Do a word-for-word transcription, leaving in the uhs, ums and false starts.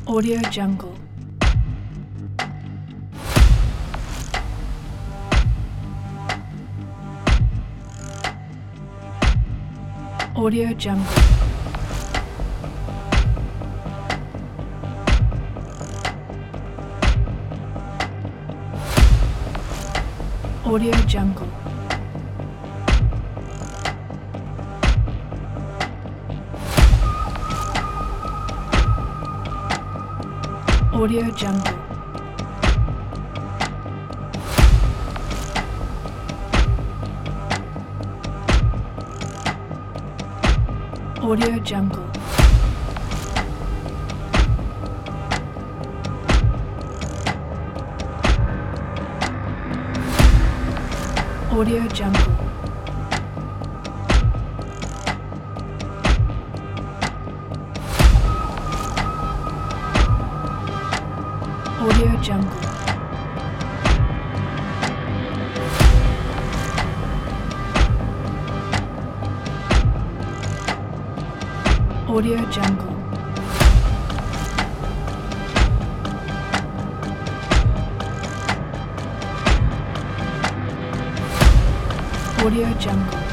Audio Jungle. Audio Jungle. Audio Jungle. Audio Jungle. Audio Jungle. Audio Jungle. Audio Jungle. Audio Jungle. Audio Jungle.